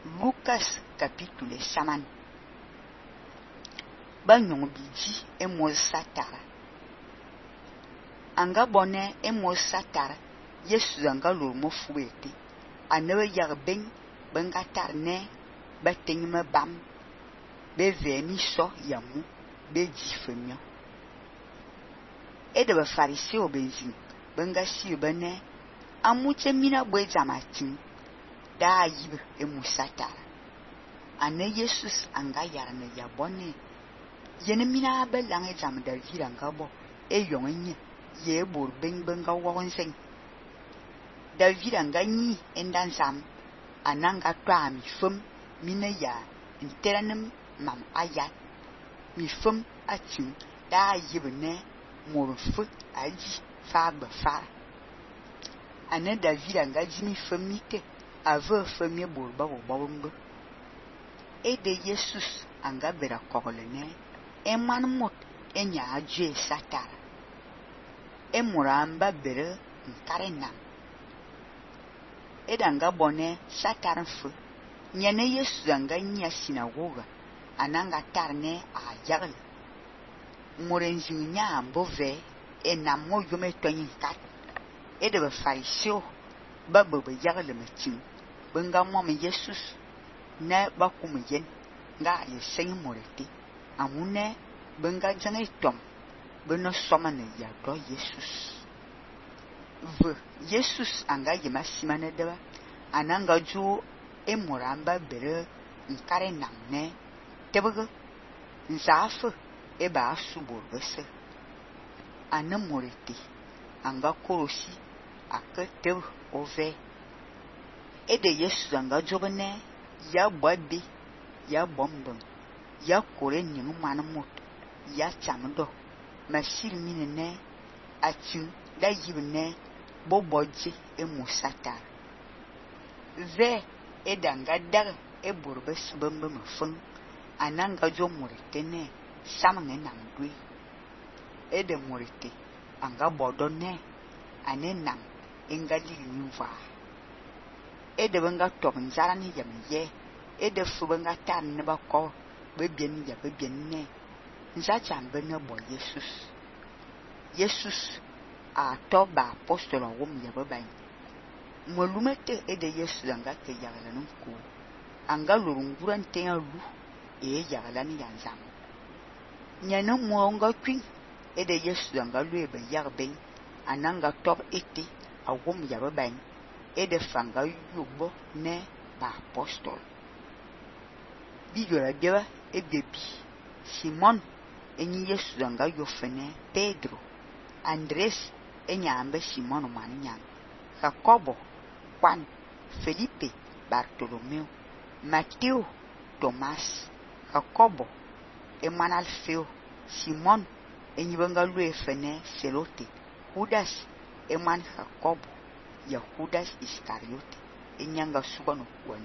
Lucas capítulo saman. Ba nyong biji emo satara. Anga bonne emo satara. Yesu anga lomo fuete. Anawe yarbeng benga tarne ba tengme bam. Be vemi so yamu be jifemyo. E de ba fariseo benzin benga si bene amuche mina bwe zamatin. Da yibe emu satara. Ane Jesus anga yarne ya bonne. Yene mina be lange jam da viranga bo e yonye ye bor beng benga wonseng. Da viranga ni endan sam ananga twa mi fum mina ya interanem mam ayat mi fum atin da yibe ne morfu aji fa ba fa. Ane da viranga jimi fum mite ave fumie bor ba wo e de Jesus anga bera kokolene eman mot enya ajue satara emuramba bere nkarenam edanga bone sataran fu nyane Jesus anga nya sinagoga ananga tarne a yagle murenzi nya ambove enamo yome tonyi kat ede be fariseo babo be yagle metin benga mo me Jesus na bakum yen nga ye sen morete amune benga jangai tom beno somane ya do Jesus anga yema simane deba ananga ju emuramba bere nkare namne tebego nzafu eba subur bese anamorete anga korosi akete ove ede Jesus anga jobane ya bwabi ya bombon ya kore nyingu manamot ya chamdo masir minene achu da yibne boboji emusata ve edanga dar eburbes bamba mafun ananga jo morete ne samange namdui ede morete anga bodone anenam engali nyuva ede benga tobin zarani yamiye ede fubenga tan ne bako bebien ya bebien ne nza chambe ne bo Jesus a toba apostolo wom ya babai molumete ede Jesus anga ke yagala nku anga lurunguran tenya lu e yagala ni yanzam nyana mo anga kwin ede Jesus anga lu ebe yarbe ananga top ete a wom ya babai ede fanga yubo ne ba apostol bigola deba ebebi Simon enyi Jesus anga yofene Pedro Andres enyambe Simon maninyam Jacobo Juan Felipe Bartolomeo Mateo Thomas Jacobo Eman Alfeo Simon enyi banga lu fene Selote Judas Eman Jacobo Yahudas Iscariote enyanga subano wana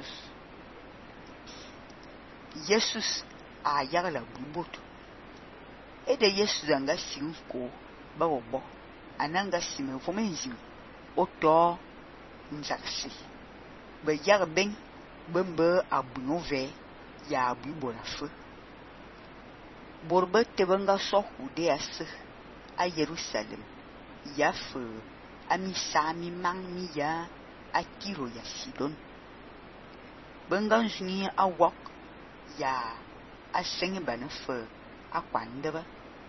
Jesus a yagala buboto ede Jesus anga sinko bawobo ananga sime fomenzi oto njaksi be yarben bembe abunove ya abibora fe borbe tebanga sohude as a Jerusalem yafe amisami mangmi ya atiro ya Sidon bengan zuni awak ya asengi banafe akwandeba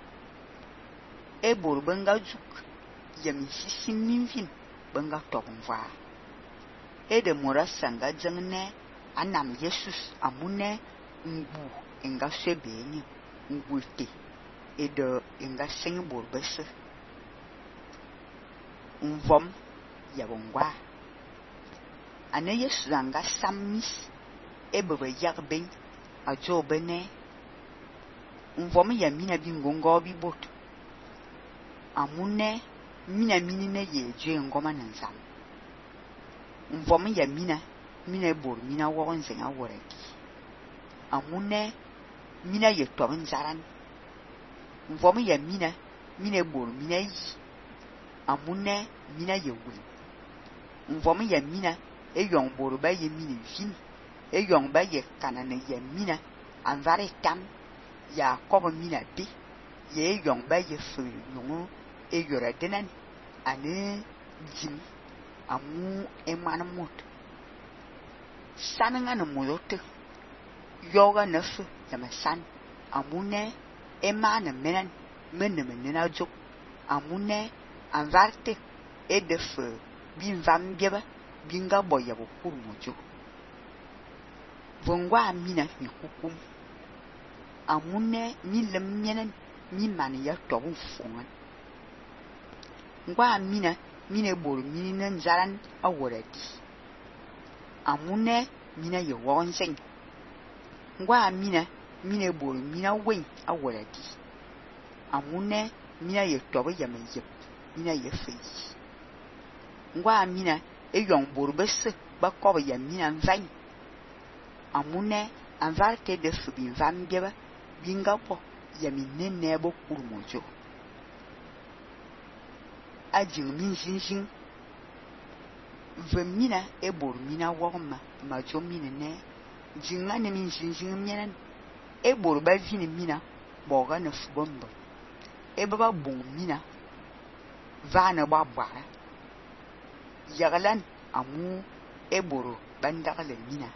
ebor benga juk yami sisinivin benga tobunva ede morasanga jangne anam Jesus amune ngu enga sebeni ngulte ede enga sengi borbese Vom yabongwa ane Jesus anga samis ebebe yarben ajobene vom yamina bingongo bibot amune mina minine yeje ngoma nansam vom yamina mina bor mina wonze nga woreki amune mina yetobin zaran vom yamina mina bor mina yi amune mina yewu mvom ya mina e yon boruba ye mini vin e yong ba ye kanane ye mina an vari tam ya kobo mina bi ye yong ba ye fu yong e yora denan ane jim amu e manamut sananga no moyote yoga nefu ya masan amune e mana menan menena jo amune an varte e defu bin vam bieba binga boya bo kurmujo vongwa mina mi kukum amune mi lemmenen mi man ya tobu fongan ngwa mina mine bor mina nzaran aworadi amune mina ye wonsen ngwa mina mine bor mina wen aworadi amune mina ye tobu ya menje mina ye fei ngwa mina e yong bor bes ba ko ya mina van amune anvarte de fubi van bieba binga po ya minne bo kurmojo ajin min shin vemina e bor mina wogma majo minne jinga ne min shin mienen e bor ba vini mina boga na fubombo e baba bon mina vana ba bara yagalan amu e boro bandagale mina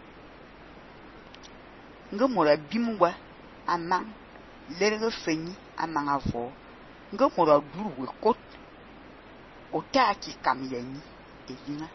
ngamora bimwa amang lerga fenyi amang avo ngamora duruwe kot otaki kamyeni eyinga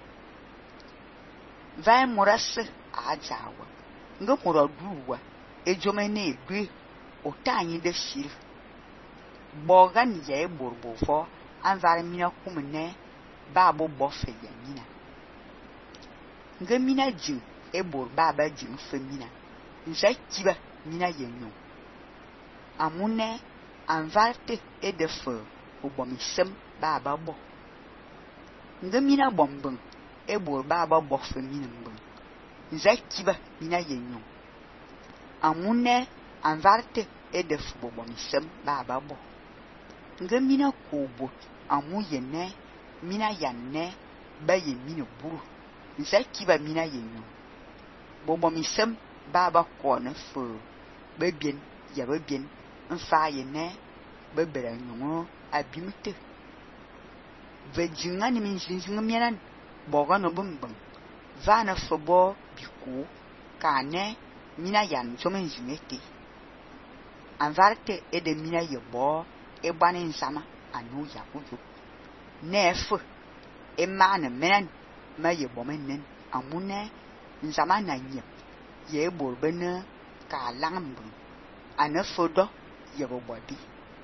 vai morase ajawa ngamora duruwa ejomene edwe otanyi de shir bogan ye borbofo anvare mina kumne babo bofe yamina ngamina jin e bor baba jin femina nzakiba mina yenyo amune anvarte e defu obomisem baba bo ngamina bombung e bor baba bo femina mbung nzakiba mina yenyo amune anvarte e defu obomisem baba bo ngamina kobo amu yene mina yanne baye mina buru nzakiba mina yenyo bobomisem baba kona fu bebien ya bebien nfa yene bebera nyongo abimte vejinga ni min jinjinga mianan boga no bumbang vana fobo biku kane mina yan jomen jimete anvarte ede mina yebo e banin sama anu ya kujo nefu e mana menan ma yebo menen amune nzama na nyep ye borbena ka lambu ana fodo ye bobodi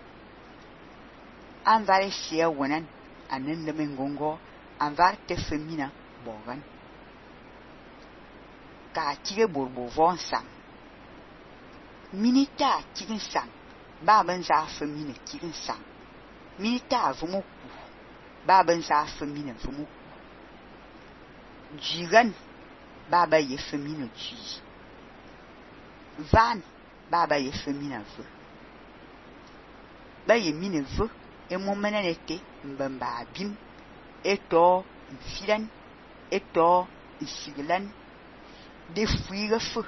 anvare sia wonan anen lemengongo anvare te femina bogan ka tire borbo vonsa minita kirin sang baban za femina kirin sang minita vumoku baban za femina vumoku jigan baba ye femina ji van baba ye femina ve ba ye mine ve e mo menete mbamba bim eto filan eto siglan de fuiga fe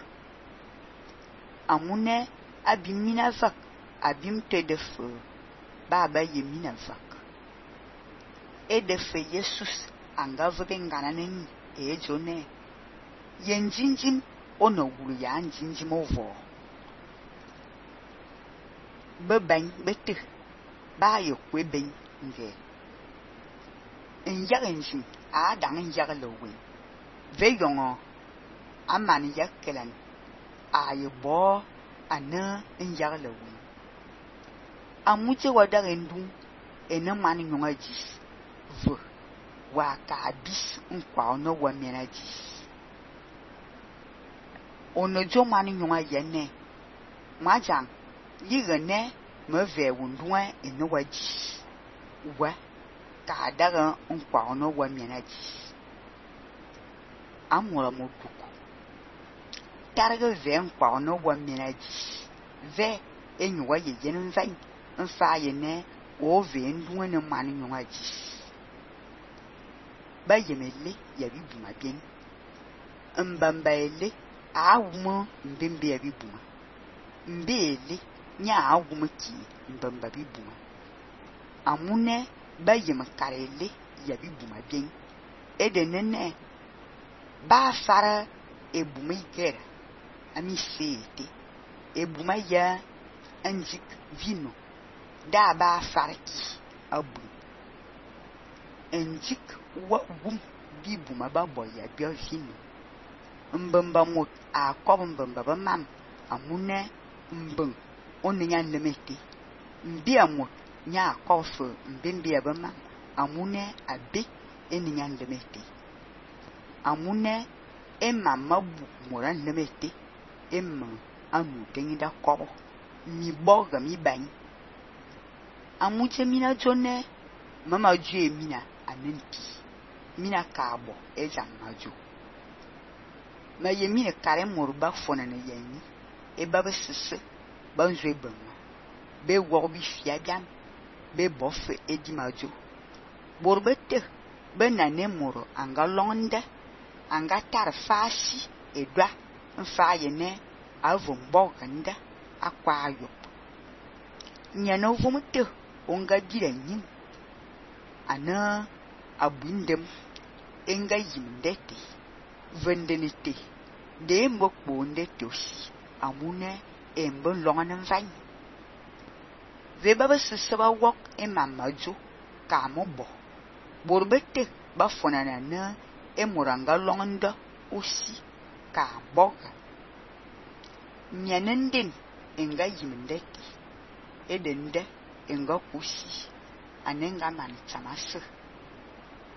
amune abimina vak abim te de fe baba ye mina vak e de fe Jesus anga ve ngananen e jone yenjinjim ono guru ya njinjim ovo beban bete ba ye kweben nge nyagenjin a dang nyagalowe ve yongo amani yakelan a ye bo ana nyagalowe amuche wadagendu ena mani nyonga jis ve wa ka bis nkwa ono wa mena jis ono jo mani nyonga yene majang yigane me ve wundwa eno wa jis wa ka daga nkwa ono wa mena jis amura moduko targa ve nkwa ono wa mena jis ve enyu wa yene nvan nfa yene o ve ndwa ne mani nyonga jis ba yemele ya bibi mabien mbambaele awumo mbembe abibuma mbele nya awumo ki mbamba bibuma amune bayem karele ya bibuma bien edenene ba fara ebuma igera ami sete ebuma ya anjik vino da ba farki abu anjik wa wum bibuma ba boya bia vino mbamba mot a kob mbamba ba mam amune mbeng oninya lemete mbia mot nya kof mbembia ba mam amune abe eninya lemete amune emma mabu moran lemete emma anu tengida kobo mi boga mi bany amuche mina jone mama jue mina anenti mina kabo ejam majo ma yemine kare morba fona na yani e baba sisse banjwe bama be worbi fiabiam be bof edi majo borbete be nane moro anga londa anga tar fasi edwa mfa yene avum boganda akwa ayo nyana vumte onga diranyim ana abundem enga yimdete vendenite de mbokbo ndete osi amune embo longan van ve baba sesaba wok e mamajo kamobo borbete ba fonana na e moranga longa osi ka boga nyanenden enga yimdete edende enga kusi anenga man chamase